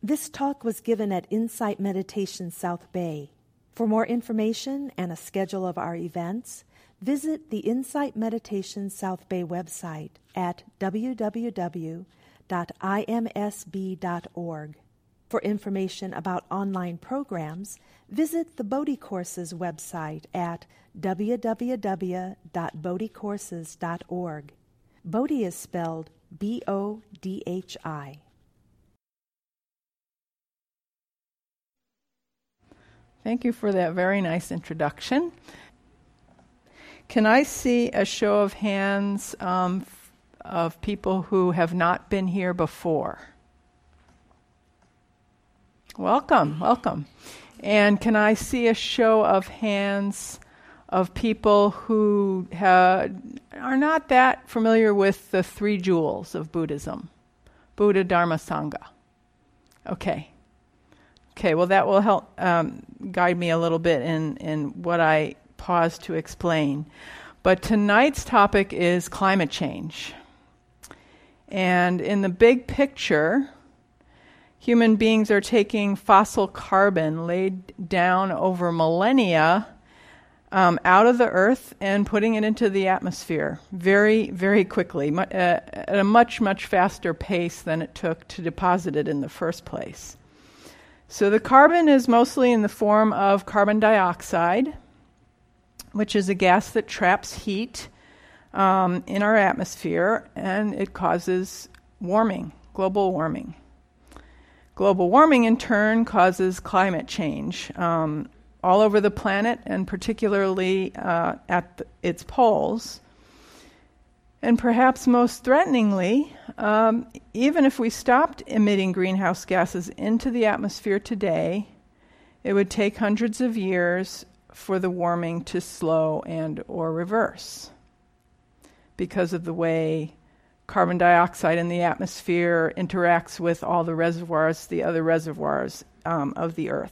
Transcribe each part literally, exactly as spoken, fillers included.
This talk was given at Insight Meditation South Bay. For more information and a schedule of our events, visit the Insight Meditation South Bay website at w w w dot i m s b dot org. For information about online programs, visit the Bodhi Courses website at w w w dot bodhi courses dot org. Bodhi is spelled B O D H I. Thank you for that very nice introduction. Can I see a show of hands um, f- of people who have not been here before? Welcome, welcome. And can I see a show of hands of people who ha- are not that familiar with the three jewels of Buddhism? Buddha, Dharma, Sangha. Okay. Okay, well that will help um, guide me a little bit in, in what I pause to explain. But tonight's topic is climate change. And in the big picture, human beings are taking fossil carbon laid down over millennia um, out of the earth and putting it into the atmosphere very, very quickly, mu- uh, at a much, much faster pace than it took to deposit it in the first place. So the carbon is mostly in the form of carbon dioxide, which is a gas that traps heat um, in our atmosphere, and it causes warming, global warming. Global warming, in turn, causes climate change um, all over the planet, and particularly uh, at the, its poles. And perhaps most threateningly, um, even if we stopped emitting greenhouse gases into the atmosphere today, it would take hundreds of years for the warming to slow and or reverse because of the way carbon dioxide in the atmosphere interacts with all the reservoirs, the other reservoirs um, of the Earth.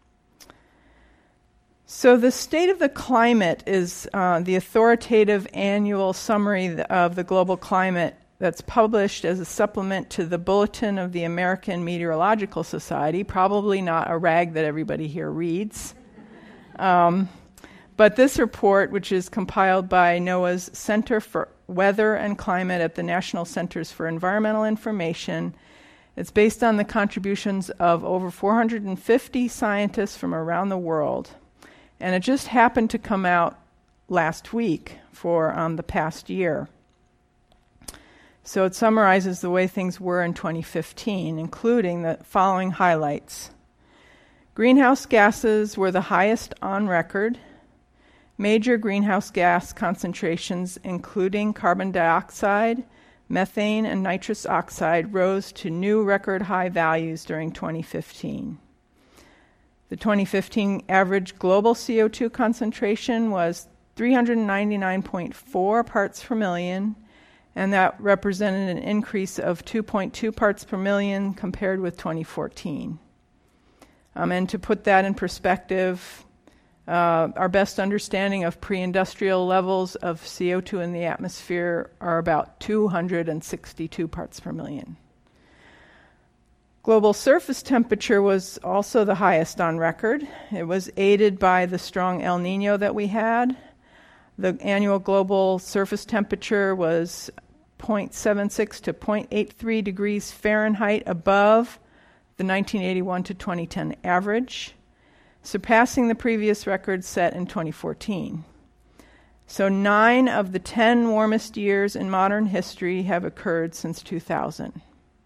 So the State of the Climate is uh, the authoritative annual summary of the global climate that's published as a supplement to the Bulletin of the American Meteorological Society, probably not a rag that everybody here reads. Um, but this report, which is compiled by NOAA's Center for Weather and Climate at the National Centers for Environmental Information, it's based on the contributions of over four hundred fifty scientists from around the world. And it just happened to come out last week for um, the past year. So it summarizes the way things were in twenty fifteen, including the following highlights. Greenhouse gases were the highest on record. Major greenhouse gas concentrations, including carbon dioxide, methane, and nitrous oxide, rose to new record high values during twenty fifteen. The twenty fifteen average global C O two concentration was three hundred ninety-nine point four parts per million, and that represented an increase of two point two parts per million compared with twenty fourteen. Um, and to put that in perspective, uh, our best understanding of pre-industrial levels of C O two in the atmosphere are about two hundred sixty-two parts per million. Global surface temperature was also the highest on record. It was aided by the strong El Nino that we had. The annual global surface temperature was zero point seven six to zero point eight three degrees Fahrenheit above the nineteen eighty-one to twenty ten average, surpassing the previous record set in twenty fourteen. So nine of the ten warmest years in modern history have occurred since two thousand.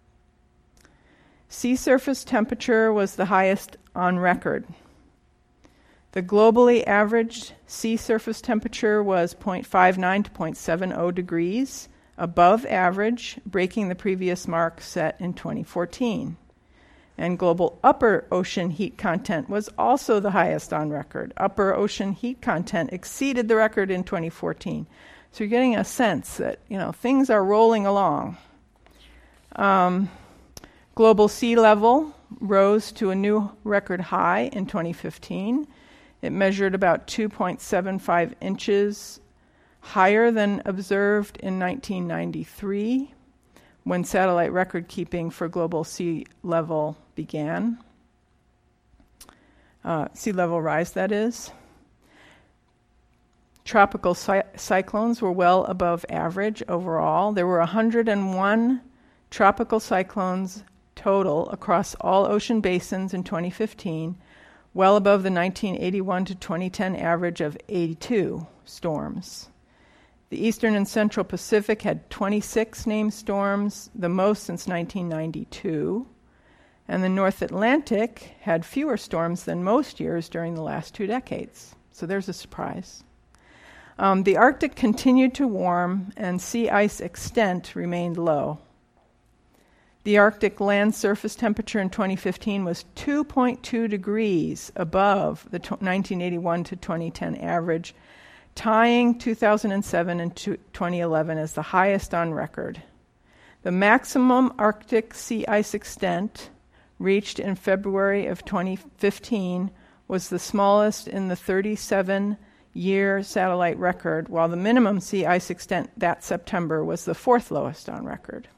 Sea surface temperature was the highest on record. The globally averaged sea surface temperature was zero point five nine to zero point seven zero degrees, above average, breaking the previous mark set in twenty fourteen. And global upper ocean heat content was also the highest on record. Upper ocean heat content exceeded the record in twenty fourteen. So you're getting a sense that, you know, things are rolling along. Um, global sea level rose to a new record high in twenty fifteen. It measured about two point seven five inches higher than observed in nineteen ninety-three, when satellite record keeping for global sea level began. Uh, sea level rise, that is. Tropical cy- cyclones were well above average overall. There were one hundred one tropical cyclones total across all ocean basins in twenty fifteen, well above the nineteen eighty-one to twenty ten average of eighty-two storms. The Eastern and Central Pacific had twenty-six named storms, the most since nineteen ninety-two. And the North Atlantic had fewer storms than most years during the last two decades. So there's a surprise. Um, the Arctic continued to warm, and sea ice extent remained low. The Arctic land surface temperature in twenty fifteen was two point two degrees above the t- nineteen eighty-one to twenty ten average, tying two thousand seven and twenty eleven as the highest on record. The maximum Arctic sea ice extent reached in February of twenty fifteen was the smallest in the thirty-seven-year satellite record, while the minimum sea ice extent that September was the fourth lowest on record.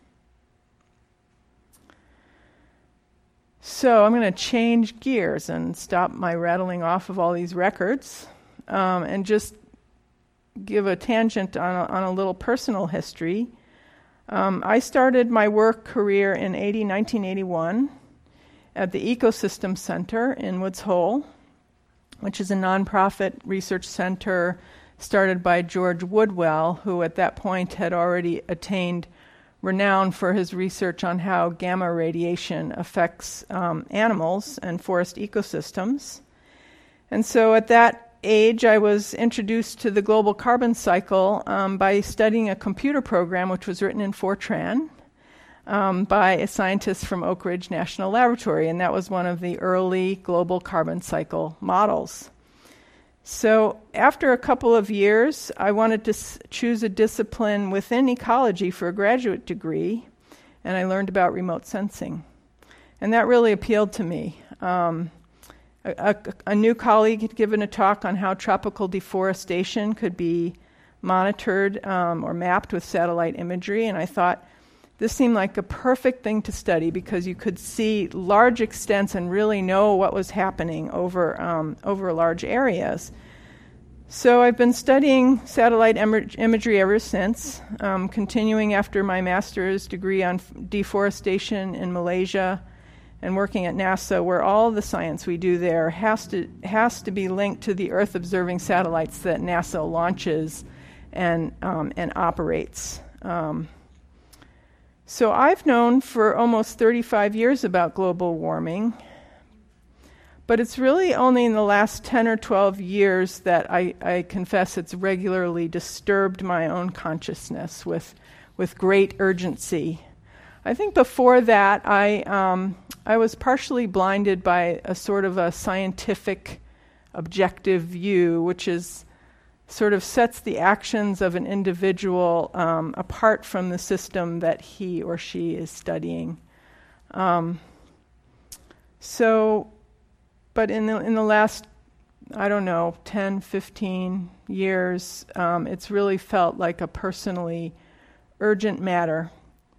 So I'm going to change gears and stop my rattling off of all these records um, and just give a tangent on a, on a little personal history. Um, I started my work career in nineteen eighty-one at the Ecosystem Center in Woods Hole, which is a nonprofit research center started by George Woodwell, who at that point had already attained renown for his research on how gamma radiation affects um, animals and forest ecosystems. And so at that age, I was introduced to the global carbon cycle um, by studying a computer program which was written in Fortran um, by a scientist from Oak Ridge National Laboratory, and that was one of the early global carbon cycle models. So after a couple of years, I wanted to s- choose a discipline within ecology for a graduate degree, and I learned about remote sensing. And that really appealed to me. Um, a, a, a new colleague had given a talk on how tropical deforestation could be monitored um, or mapped with satellite imagery, and I thought this seemed like a perfect thing to study because you could see large extents and really know what was happening over um, over large areas. So I've been studying satellite em- imagery ever since, um, continuing after my master's degree on f- deforestation in Malaysia and working at NASA, where all the science we do there has to has to be linked to the Earth-observing satellites that NASA launches and um, and operates. Um, So I've known for almost thirty-five years about global warming, but it's really only in the last ten or twelve years that I, I confess it's regularly disturbed my own consciousness with with great urgency. I think before that I um, I was partially blinded by a sort of a scientific objective view, which is sort of sets the actions of an individual um, apart from the system that he or she is studying. Um, so, but in the in the last, I don't know, ten, fifteen years, um, it's really felt like a personally urgent matter.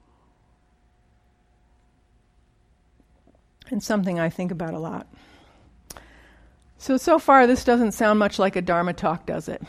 And something I think about a lot. So, so far this doesn't sound much like a Dharma talk, does it?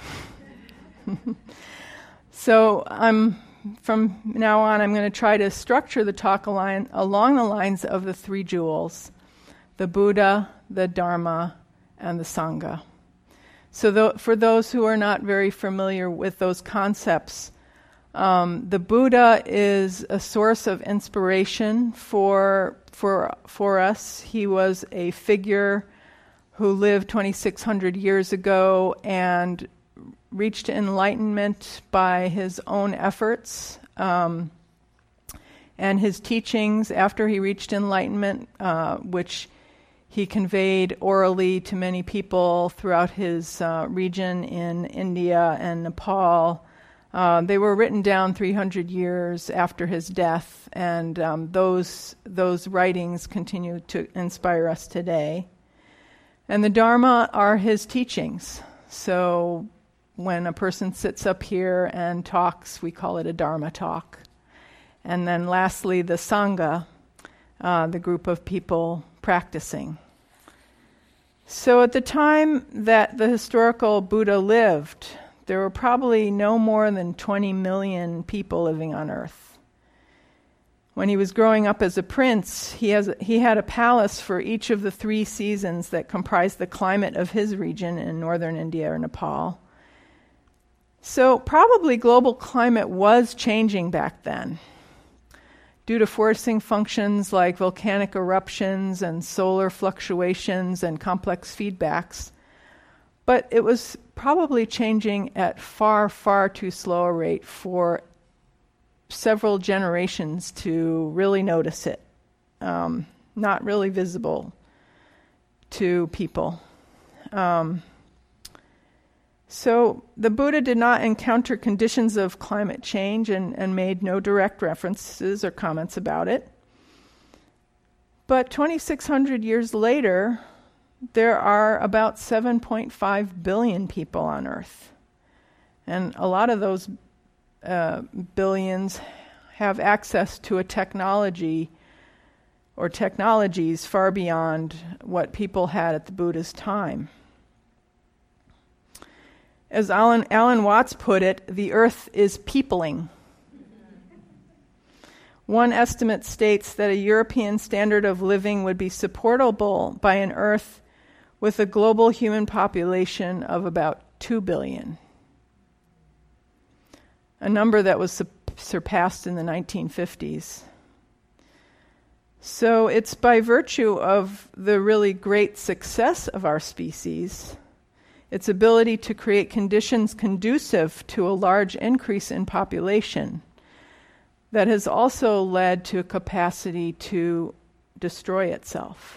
So I'm, from now on, I'm going to try to structure the talk align, along the lines of the three jewels, the Buddha, the Dharma, and the Sangha. So th- for those who are not very familiar with those concepts, um, the Buddha is a source of inspiration for, for, for us. He was a figure who lived twenty-six hundred years ago and reached enlightenment by his own efforts. Um, and his teachings after he reached enlightenment, uh, which he conveyed orally to many people throughout his uh, region in India and Nepal, uh, they were written down three hundred years after his death, and um, those those writings continue to inspire us today. And the Dharma are his teachings. So when a person sits up here and talks, we call it a Dharma talk. And then lastly, the Sangha. uh, the group of people practicing. So at the time that the historical Buddha lived, there were probably no more than twenty million people living on Earth. When he was growing up as a prince, he, has, he had a palace for each of the three seasons that comprised the climate of his region in northern India or Nepal. So probably global climate was changing back then due to forcing functions like volcanic eruptions and solar fluctuations and complex feedbacks. But it was probably changing at far, far too slow a rate for several generations to really notice it. Um, not really visible to people. Um, So the Buddha did not encounter conditions of climate change and, and made no direct references or comments about it. But twenty-six hundred years later, there are about seven point five billion people on Earth. And a lot of those uh, billions have access to a technology or technologies far beyond what people had at the Buddha's time. As Alan, Alan Watts put it, the Earth is peopling. One estimate states that a European standard of living would be supportable by an Earth with a global human population of about two billion. A number that was su- surpassed in the nineteen fifties. So it's by virtue of the really great success of our species, its ability to create conditions conducive to a large increase in population, that has also led to a capacity to destroy itself.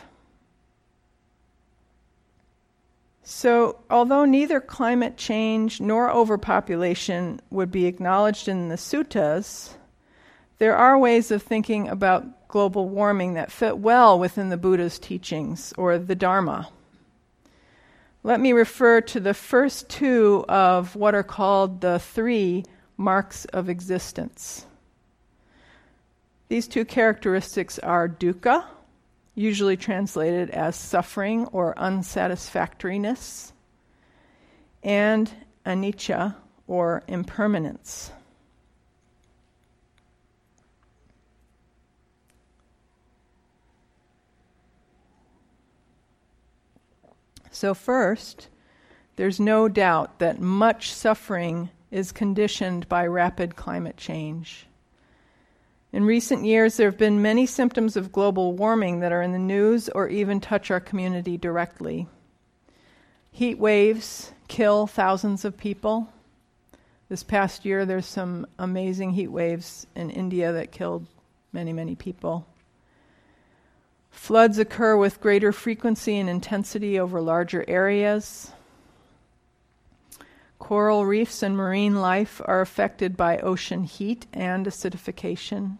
So, although neither climate change nor overpopulation would be acknowledged in the suttas, there are ways of thinking about global warming that fit well within the Buddha's teachings, or the Dharma. Let me refer to the first two of what are called the three marks of existence. These two characteristics are dukkha, usually translated as suffering or unsatisfactoriness, and anicca, or impermanence. So first, there's no doubt that much suffering is conditioned by rapid climate change. In recent years, there have been many symptoms of global warming that are in the news or even touch our community directly. Heat waves kill thousands of people. This past year, there's some amazing heat waves in India that killed many, many people. Floods occur with greater frequency and intensity over larger areas. Coral reefs and marine life are affected by ocean heat and acidification.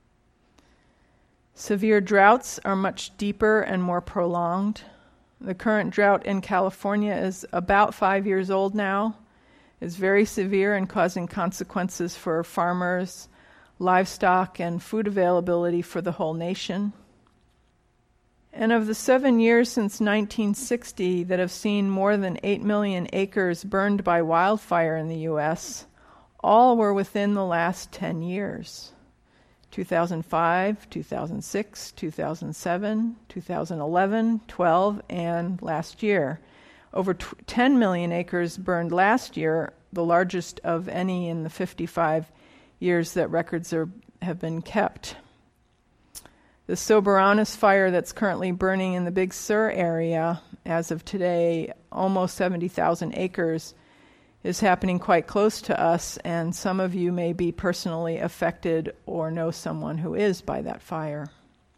Severe droughts are much deeper and more prolonged. The current drought in California is about five years old now. It's very severe and causing consequences for farmers, livestock, and food availability for the whole nation. And of the seven years since nineteen sixty that have seen more than eight million acres burned by wildfire in the U S, all were within the last ten years. two thousand five, two thousand six, two thousand seven, two thousand eleven, twelve, and last year. Over t- ten million acres burned last year, the largest of any in the fifty-five years that records are, have been kept. The Soberanus fire that's currently burning in the Big Sur area, as of today, almost seventy thousand acres, is happening quite close to us, and some of you may be personally affected or know someone who is by that fire.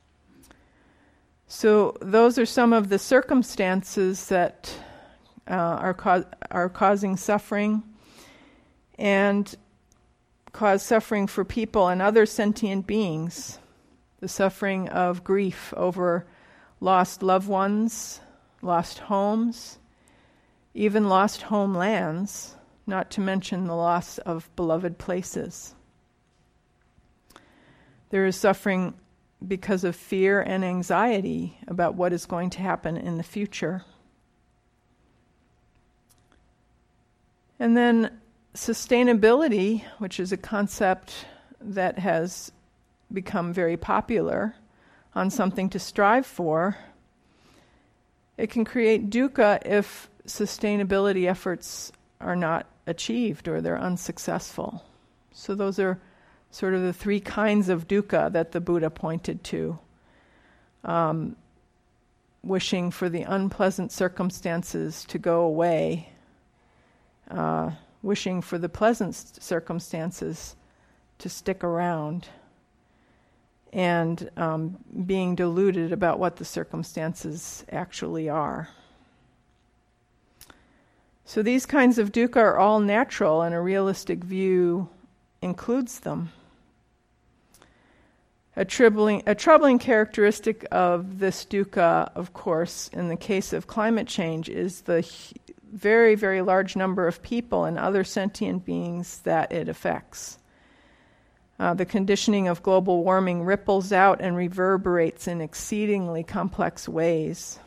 So those are some of the circumstances that uh, are, co- are causing suffering and cause suffering for people and other sentient beings. The suffering of grief over lost loved ones, lost homes, even lost homelands, not to mention the loss of beloved places. There is suffering because of fear and anxiety about what is going to happen in the future. And then sustainability, which is a concept that has become very popular, on something to strive for, it can create dukkha if sustainability efforts are not achieved or they're unsuccessful. So those are sort of the three kinds of dukkha that the Buddha pointed to. Um, wishing for the unpleasant circumstances to go away, uh, wishing for the pleasant circumstances to stick around, and um, being deluded about what the circumstances actually are. So these kinds of dukkha are all natural, and a realistic view includes them. A troubling, a troubling characteristic of this dukkha, of course, in the case of climate change, is the h- very, very large number of people and other sentient beings that it affects. Uh, the conditioning of global warming ripples out and reverberates in exceedingly complex ways.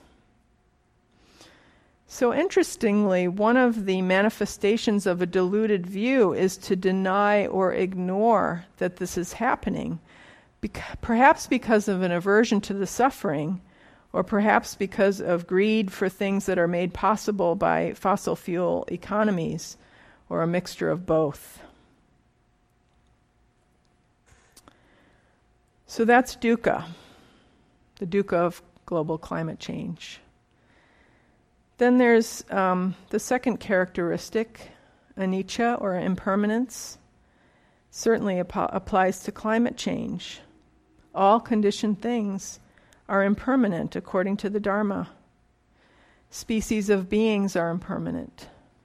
So interestingly, one of the manifestations of a deluded view is to deny or ignore that this is happening, bec- perhaps because of an aversion to the suffering, or perhaps because of greed for things that are made possible by fossil fuel economies, or a mixture of both. So that's dukkha, the dukkha of global climate change. Then there's um, the second characteristic, anicca, or impermanence, certainly ap- applies to climate change. All conditioned things are impermanent according to the Dharma. Species of beings are impermanent.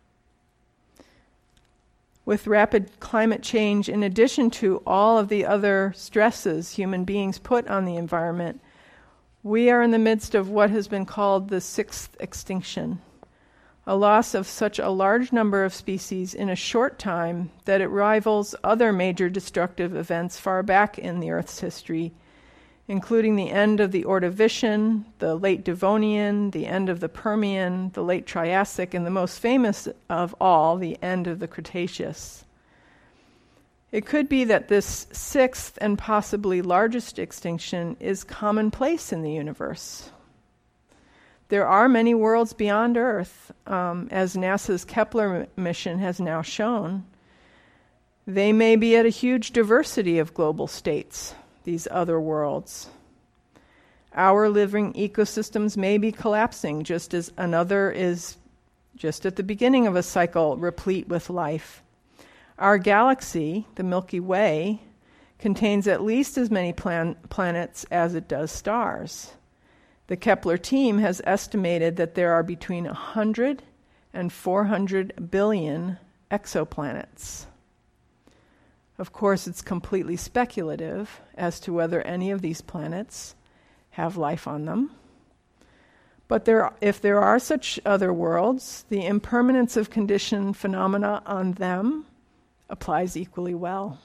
With rapid climate change, in addition to all of the other stresses human beings put on the environment, we are in the midst of what has been called the sixth extinction, a loss of such a large number of species in a short time that it rivals other major destructive events far back in the Earth's history, including the end of the Ordovician, the late Devonian, the end of the Permian, the late Triassic, and the most famous of all, the end of the Cretaceous. It could be that this sixth and possibly largest extinction is commonplace in the universe. There are many worlds beyond Earth, um, as NASA's Kepler m- mission has now shown. They may be at a huge diversity of global states, these other worlds. Our living ecosystems may be collapsing just as another is just at the beginning of a cycle replete with life. Our galaxy, the Milky Way, contains at least as many plan- planets as it does stars. The Kepler team has estimated that there are between one hundred and four hundred billion exoplanets. Of course, it's completely speculative as to whether any of these planets have life on them. But there, if there are such other worlds, the impermanence of condition phenomena on them applies equally well.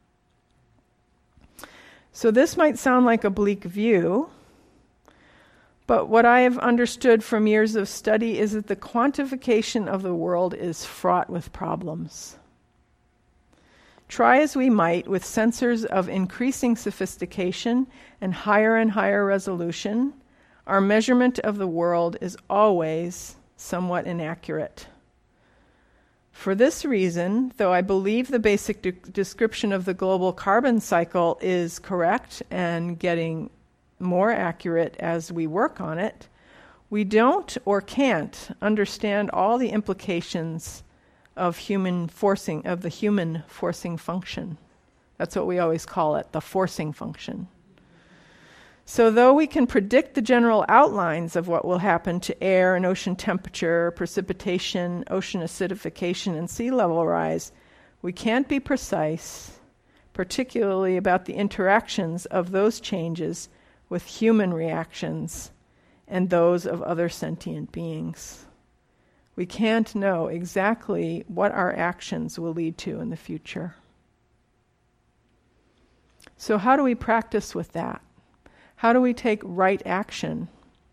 So this might sound like a bleak view, but what I have understood from years of study is that the quantification of the world is fraught with problems. Try as we might, with sensors of increasing sophistication and higher and higher resolution, our measurement of the world is always somewhat inaccurate. For this reason, though I believe the basic de- description of the global carbon cycle is correct and getting more accurate as we work on it, we don't or can't understand all the implications of human forcing, of the human forcing function. That's what we always call it, the forcing function. So though we can predict the general outlines of what will happen to air and ocean temperature, precipitation, ocean acidification, and sea level rise, we can't be precise, particularly about the interactions of those changes with human reactions and those of other sentient beings. We can't know exactly what our actions will lead to in the future. So how do we practice with that? How do we take right action?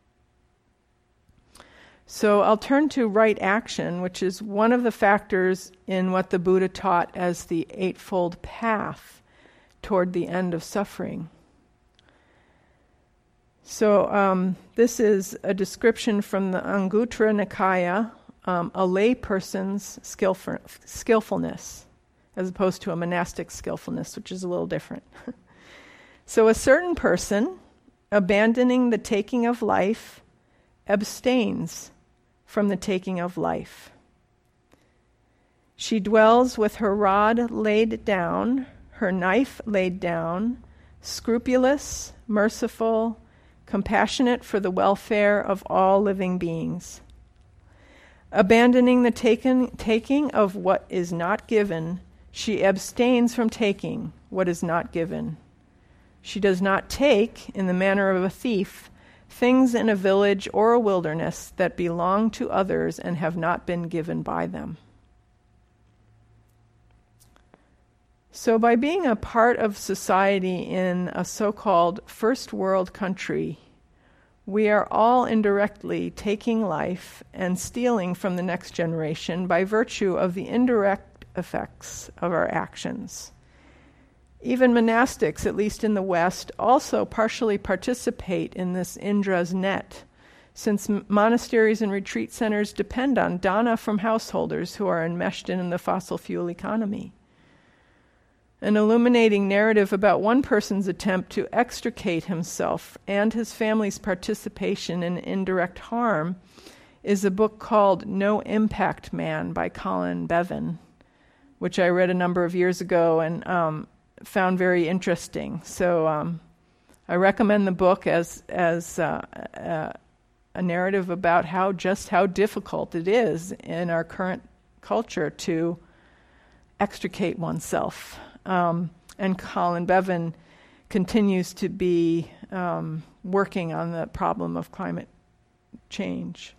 So I'll turn to right action, which is one of the factors in what the Buddha taught as the Eightfold Path toward the end of suffering. So um, this is a description from the Anguttara Nikaya, um, a lay person's skillful, skillfulness, as opposed to a monastic skillfulness, which is a little different. So a certain person, abandoning the taking of life, abstains from the taking of life. She dwells with her rod laid down, her knife laid down, scrupulous, merciful, compassionate for the welfare of all living beings. Abandoning the taken, taking of what is not given, she abstains from taking what is not given. She does not take, in the manner of a thief, things in a village or a wilderness that belong to others and have not been given by them. So by being a part of society in a so-called first world country, we are all indirectly taking life and stealing from the next generation by virtue of the indirect effects of our actions. Even monastics, at least in the West, also partially participate in this Indra's net, since m- monasteries and retreat centers depend on dana from householders who are enmeshed in the fossil fuel economy. An illuminating narrative about one person's attempt to extricate himself and his family's participation in indirect harm is a book called No Impact Man by Colin Bevan, which I read a number of years ago and um, found very interesting. So um, I recommend the book as as uh, uh, a narrative about how just how difficult it is in our current culture to extricate oneself. Um, and Colin Bevan continues to be um, working on the problem of climate change.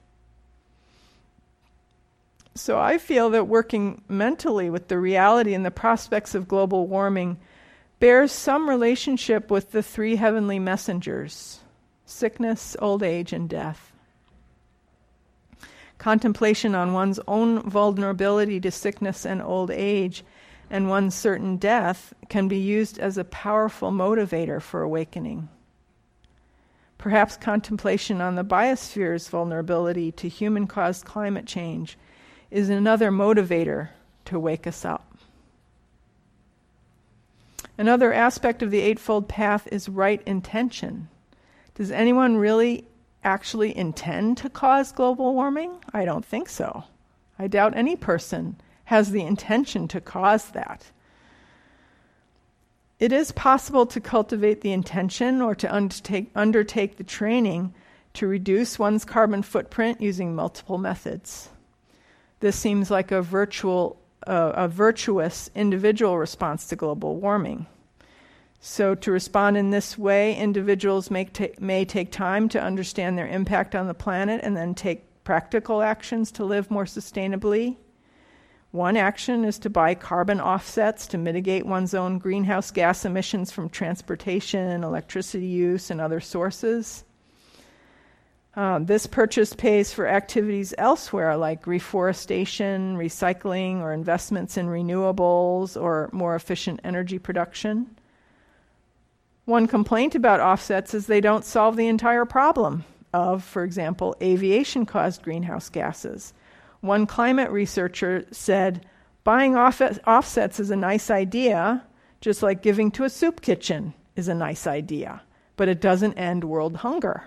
So I feel that working mentally with the reality and the prospects of global warming bears some relationship with the three heavenly messengers: sickness, old age, and death. Contemplation on one's own vulnerability to sickness and old age and one's certain death can be used as a powerful motivator for awakening. Perhaps contemplation on the biosphere's vulnerability to human-caused climate change is another motivator to wake us up. Another aspect of the Eightfold Path is right intention. Does anyone really actually intend to cause global warming? I don't think so. I doubt any person has the intention to cause that. It is possible to cultivate the intention or to undertake, undertake the training to reduce one's carbon footprint using multiple methods. This seems like a virtual, uh, a virtuous individual response to global warming. So to respond in this way, individuals may, ta- may take time to understand their impact on the planet and then take practical actions to live more sustainably. One action is to buy carbon offsets to mitigate one's own greenhouse gas emissions from transportation, electricity use, and other sources. Uh, this purchase pays for activities elsewhere like reforestation, recycling, or investments in renewables or more efficient energy production. One complaint about offsets is they don't solve the entire problem of, for example, aviation-caused greenhouse gases. One climate researcher said, buying off- offsets is a nice idea, just like giving to a soup kitchen is a nice idea, but it doesn't end world hunger.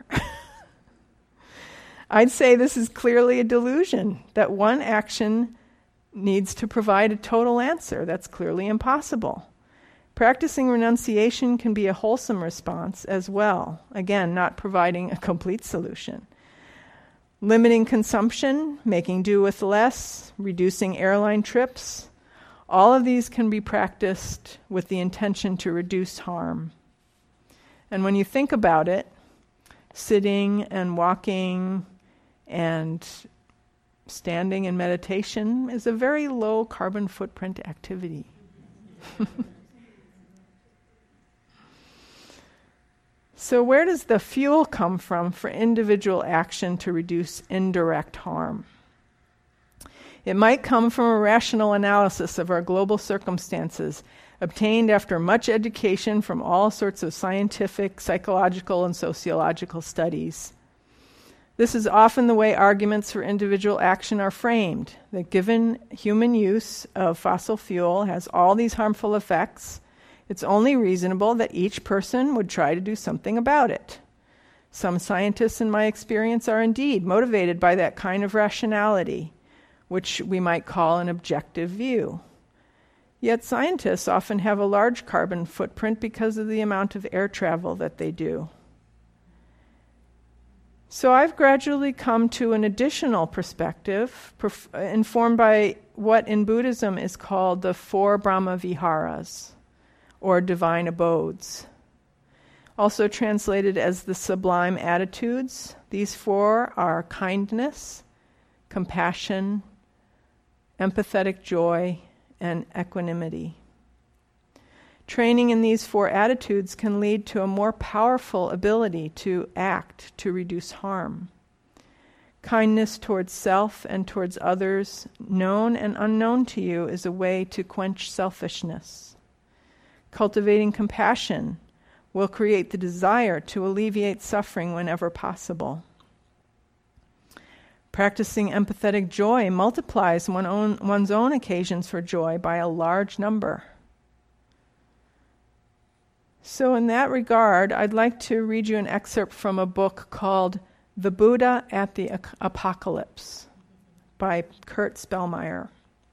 I'd say this is clearly a delusion, that one action needs to provide a total answer. That's clearly impossible. Practicing renunciation can be a wholesome response as well, again, not providing a complete solution. Limiting consumption, making do with less, reducing airline trips, all of these can be practiced with the intention to reduce harm. And when you think about it, sitting and walking and standing in meditation is a very low carbon footprint activity. So where does the fuel come from for individual action to reduce indirect harm? It might come from a rational analysis of our global circumstances, obtained after much education from all sorts of scientific, psychological, and sociological studies. This is often the way arguments for individual action are framed, that given human use of fossil fuel has all these harmful effects, it's only reasonable that each person would try to do something about it. Some scientists, in my experience, are indeed motivated by that kind of rationality, which we might call an objective view. Yet scientists often have a large carbon footprint because of the amount of air travel that they do. So I've gradually come to an additional perspective, perf- informed by what in Buddhism is called the four Brahma Viharas, or divine abodes. Also translated as the sublime attitudes, these four are kindness, compassion, empathetic joy, and equanimity. Training in these four attitudes can lead to a more powerful ability to act to reduce harm. Kindness towards self and towards others, known and unknown to you, is a way to quench selfishness. Cultivating compassion will create the desire to alleviate suffering whenever possible. Practicing empathetic joy multiplies one own, one's own occasions for joy by a large number. So in that regard, I'd like to read you an excerpt from a book called The Buddha at the Apocalypse by Kurt Spellmeyer.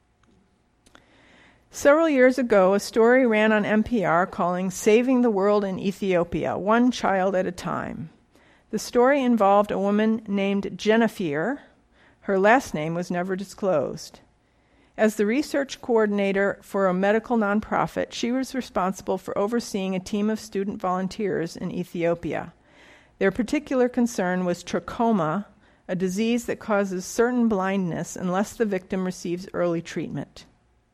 Several years ago, a story ran on N P R calling Saving the World in Ethiopia, One Child at a Time. The story involved a woman named Jennifer. Her last name was never disclosed. As the research coordinator for a medical nonprofit, she was responsible for overseeing a team of student volunteers in Ethiopia. Their particular concern was trachoma, a disease that causes certain blindness unless the victim receives early treatment.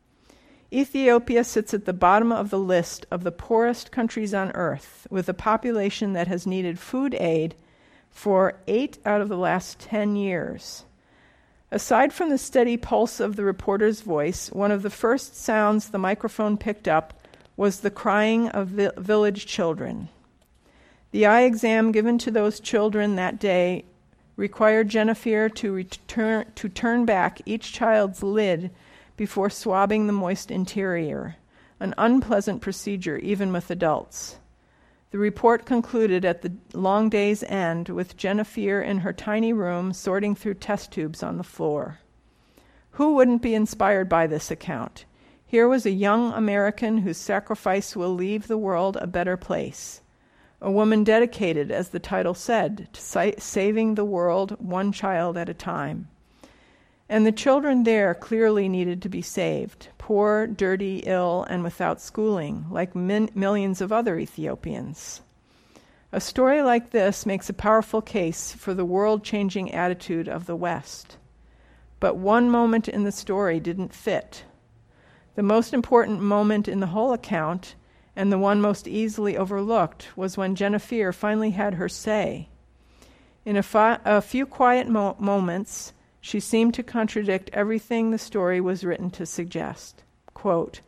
Ethiopia sits at the bottom of the list of the poorest countries on earth, with a population that has needed food aid for eight out of the last ten years. Aside from the steady pulse of the reporter's voice, one of the first sounds the microphone picked up was the crying of vi- village children. The eye exam given to those children that day required Jennifer to, return, to turn back each child's lid before swabbing the moist interior, an unpleasant procedure even with adults. The report concluded at the long day's end with Jennifer in her tiny room sorting through test tubes on the floor. Who wouldn't be inspired by this account? Here was a young American whose sacrifice will leave the world a better place. A woman dedicated, as the title said, to sa- saving the world one child at a time. And the children there clearly needed to be saved, poor, dirty, ill, and without schooling, like min- millions of other Ethiopians. A story like this makes a powerful case for the world-changing attitude of the West. But one moment in the story didn't fit. The most important moment in the whole account, and the one most easily overlooked, was when Jennifer finally had her say. In a, fi- a few quiet mo- moments, she seemed to contradict everything the story was written to suggest. Quote,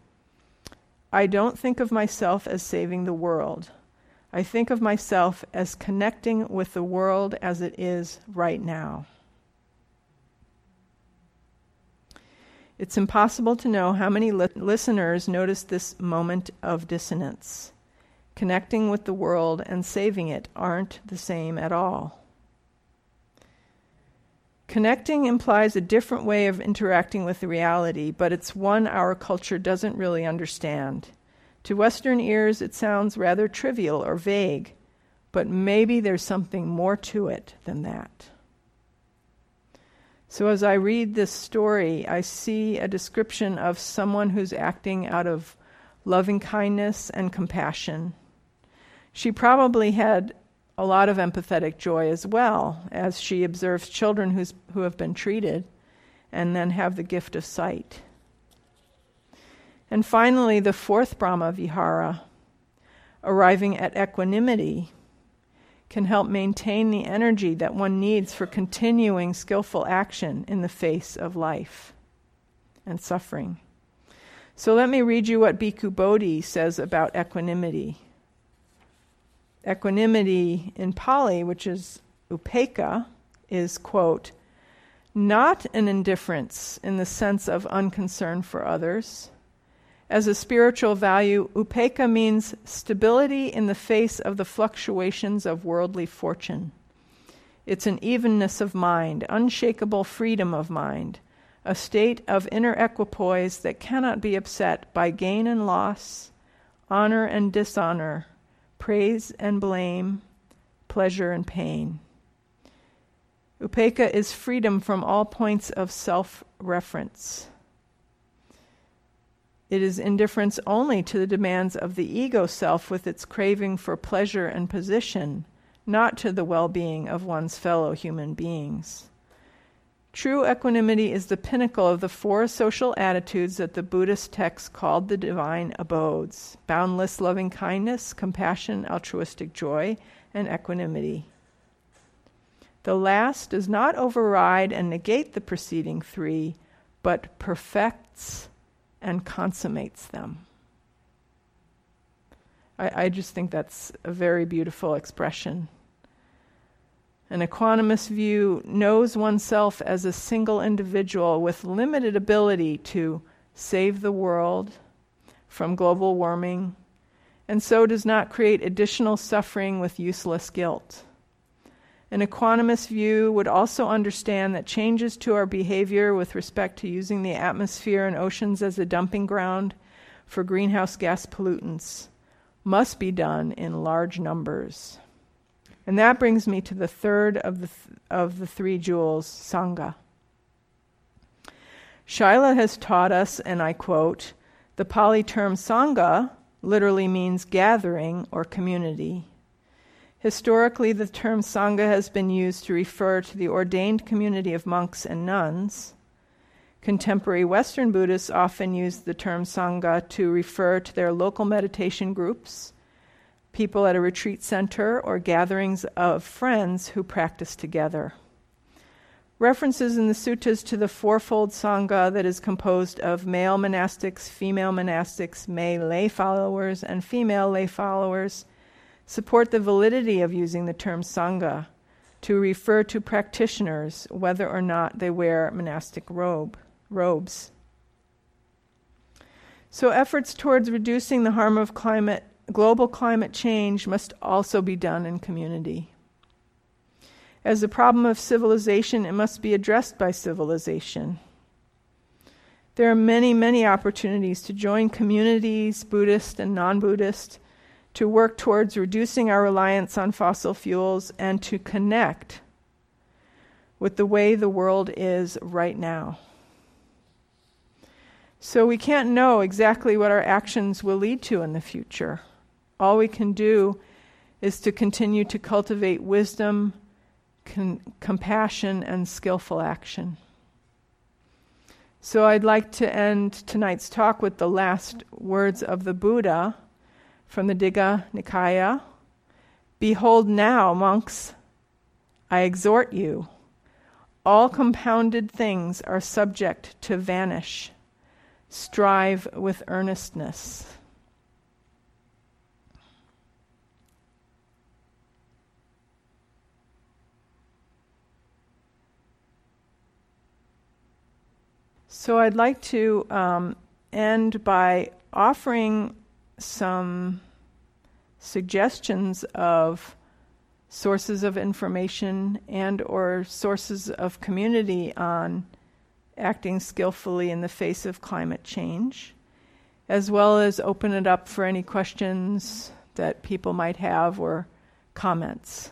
I don't think of myself as saving the world. I think of myself as connecting with the world as it is right now. It's impossible to know how many li- listeners noticed this moment of dissonance. Connecting with the world and saving it aren't the same at all. Connecting implies a different way of interacting with the reality, but it's one our culture doesn't really understand. To Western ears, it sounds rather trivial or vague, but maybe there's something more to it than that. So as I read this story, I see a description of someone who's acting out of loving kindness and compassion. She probably had a lot of empathetic joy as well, as she observes children who's, who have been treated and then have the gift of sight. And finally, the fourth Brahma Vihara, arriving at equanimity, can help maintain the energy that one needs for continuing skillful action in the face of life and suffering. So let me read you what Bhikkhu Bodhi says about equanimity. Equanimity in Pali, which is upekkha, is, quote, not an indifference in the sense of unconcern for others. As a spiritual value, upekkha means stability in the face of the fluctuations of worldly fortune. It's an evenness of mind, unshakable freedom of mind, a state of inner equipoise that cannot be upset by gain and loss, honor and dishonor, praise and blame, pleasure and pain. Upekkha is freedom from all points of self-reference. It is indifference only to the demands of the ego self with its craving for pleasure and position, not to the well-being of one's fellow human beings. True equanimity is the pinnacle of the four social attitudes that the Buddhist text called the divine abodes: boundless loving kindness, compassion, altruistic joy, and equanimity. The last does not override and negate the preceding three, but perfects and consummates them. I, I just think that's a very beautiful expression. An equanimous view knows oneself as a single individual with limited ability to save the world from global warming, and so does not create additional suffering with useless guilt. An equanimous view would also understand that changes to our behavior with respect to using the atmosphere and oceans as a dumping ground for greenhouse gas pollutants must be done in large numbers. And that brings me to the third of the th- of the three jewels, Sangha. Shyla has taught us, and I quote, the Pali term Sangha literally means gathering or community. Historically, the term Sangha has been used to refer to the ordained community of monks and nuns. Contemporary Western Buddhists often use the term Sangha to refer to their local meditation groups, people at a retreat center, or gatherings of friends who practice together. References in the suttas to the fourfold Sangha that is composed of male monastics, female monastics, male lay followers, and female lay followers support the validity of using the term Sangha to refer to practitioners, whether or not they wear monastic robe, robes. So efforts towards reducing the harm of climate, global climate change must also be done in community. As a problem of civilization, it must be addressed by civilization. There are many, many opportunities to join communities, Buddhist and non-Buddhist, to work towards reducing our reliance on fossil fuels and to connect with the way the world is right now. So we can't know exactly what our actions will lead to in the future. All we can do is to continue to cultivate wisdom, con- compassion, and skillful action. So I'd like to end tonight's talk with the last words of the Buddha from the Digha Nikaya. Behold now, monks, I exhort you, all compounded things are subject to vanish. Strive with earnestness. So I'd like to um, end by offering some suggestions of sources of information and or sources of community on acting skillfully in the face of climate change, as well as open it up for any questions that people might have or comments.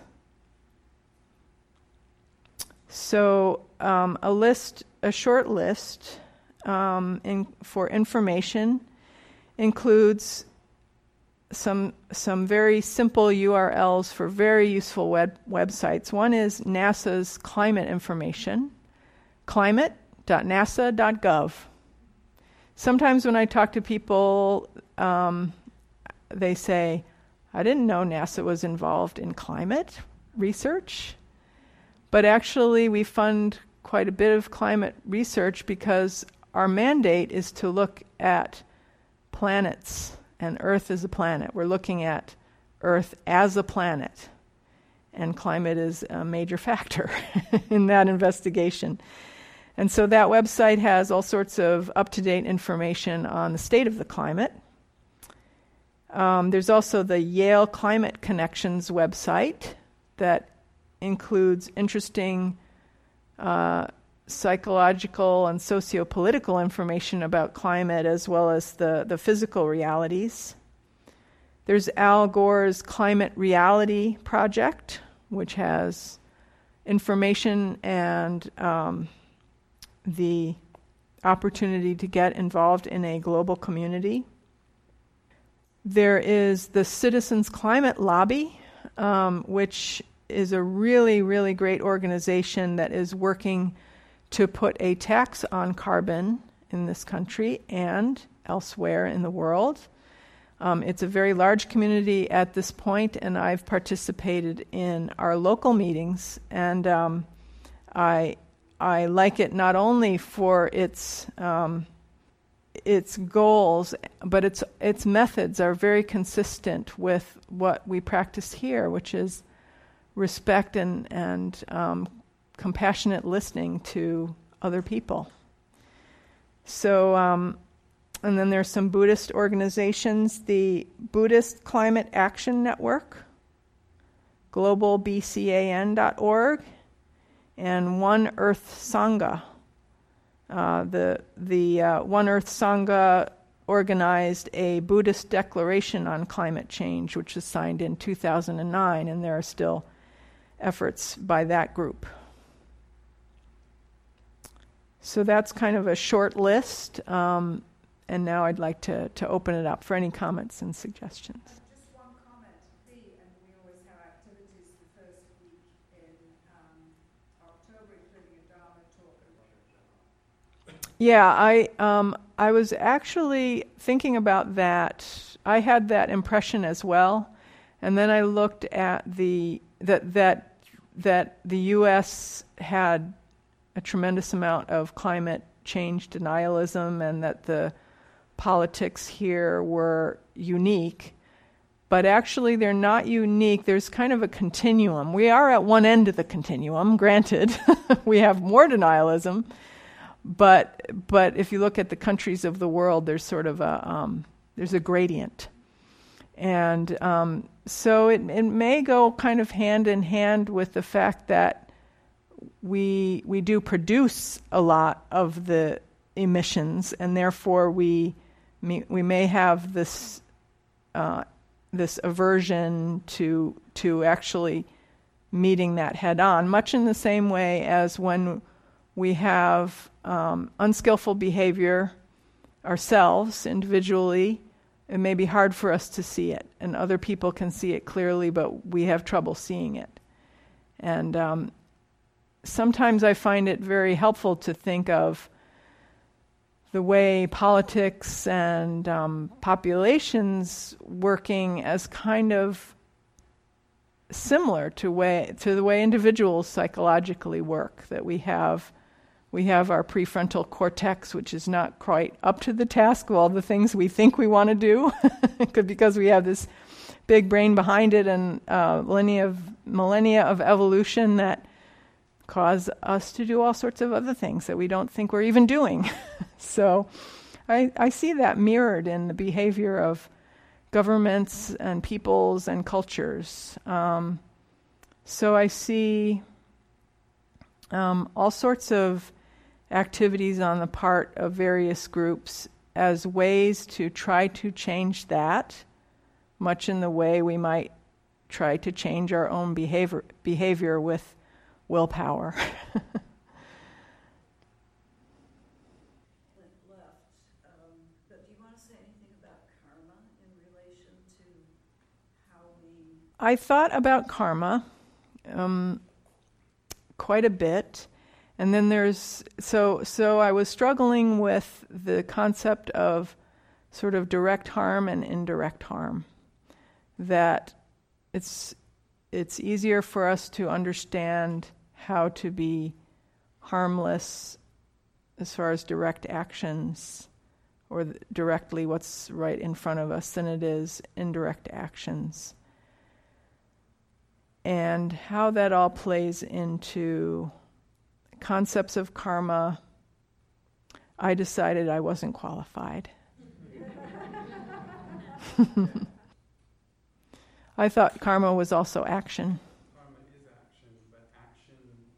So um, a list, a short list um, in, for information includes some some very simple U R Ls for very useful web websites. One is NASA's climate information, climate dot nasa dot gov. Sometimes when I talk to people, um, they say, I didn't know NASA was involved in climate. research, but actually we fund quite a bit of climate research because our mandate is to look at planets, and Earth is a planet. We're looking at Earth as a planet, and climate is a major factor in that investigation. And so that website has all sorts of up-to-date information on the state of the climate. Um, there's also the Yale Climate Connections website that includes interesting uh, psychological and socio-political information about climate as well as the, the physical realities. There's Al Gore's Climate Reality Project, which has information and um, the opportunity to get involved in a global community. There is the Citizens Climate Lobby, um, which is a really, really great organization that is working to put a tax on carbon in this country and elsewhere in the world. Um, it's a very large community at this point, and I've participated in our local meetings, and um, I I like it not only for its um, its goals, but its its methods are very consistent with what we practice here, which is respect and and um, compassionate listening to other people. So, um, and then there's some Buddhist organizations, the Buddhist Climate Action Network, global b c a n dot org, and One Earth Sangha. Uh, the the uh, One Earth Sangha organized a Buddhist declaration on climate change, which was signed in two thousand nine, and there are still efforts by that group. So that's kind of a short list, um, and now I'd like to, to open it up for any comments and suggestions. Just one comment, B, and we always have activities the first week in um, October, including a Dharma talk. Yeah, I um, I was actually thinking about that. I had that impression as well, and then I looked at the that that that the U S had a tremendous amount of climate change denialism, and that the politics here were unique. But actually, they're not unique. There's kind of a continuum. We are at one end of the continuum, granted. We have more denialism. But but if you look at the countries of the world, there's sort of a um, there's a gradient, and um, so it it may go kind of hand in hand with the fact that we we do produce a lot of the emissions, and therefore we may, we may have this uh, this aversion to to actually meeting that head on, much in the same way as when we have um, unskillful behavior ourselves individually. It may be hard for us to see it, and other people can see it clearly, but we have trouble seeing it. And um, sometimes I find it very helpful to think of the way politics and um, populations working as kind of similar to way to the way individuals psychologically work. That we have we have our prefrontal cortex, which is not quite up to the task of all the things we think we want to do, because we have this big brain behind it, and uh, millennia of millennia of evolution that cause us to do all sorts of other things that we don't think we're even doing. So I, I see that mirrored in the behavior of governments and peoples and cultures. Um, so I see um, all sorts of activities on the part of various groups as ways to try to change that, much in the way we might try to change our own behavior behavior with willpower. I thought about karma um, quite a bit, and then there's so so I was struggling with the concept of sort of direct harm and indirect harm. That it's it's easier for us to understand how to be harmless as far as direct actions or th- directly what's right in front of us than it is indirect actions. And how that all plays into concepts of karma, I decided I wasn't qualified. I thought karma was also action. Karma is action, but action.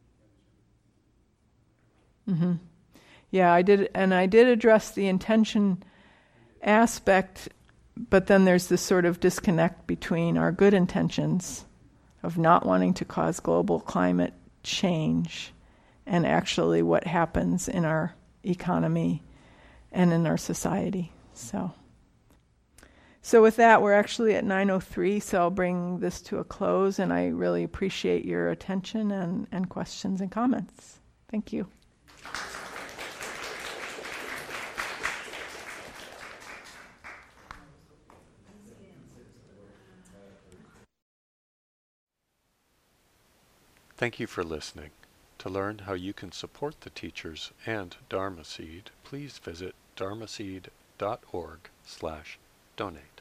Mm-hmm. Yeah, I did, and I did address the intention aspect, but then there's this sort of disconnect between our good intentions of not wanting to cause global climate change and actually what happens in our economy and in our society. So. So with that, we're actually at nine oh three, so I'll bring this to a close, and I really appreciate your attention and, and questions and comments. Thank you. Thank you for listening. To learn how you can support the teachers and Dharma Seed, please visit dharmaseed dot org slash donate.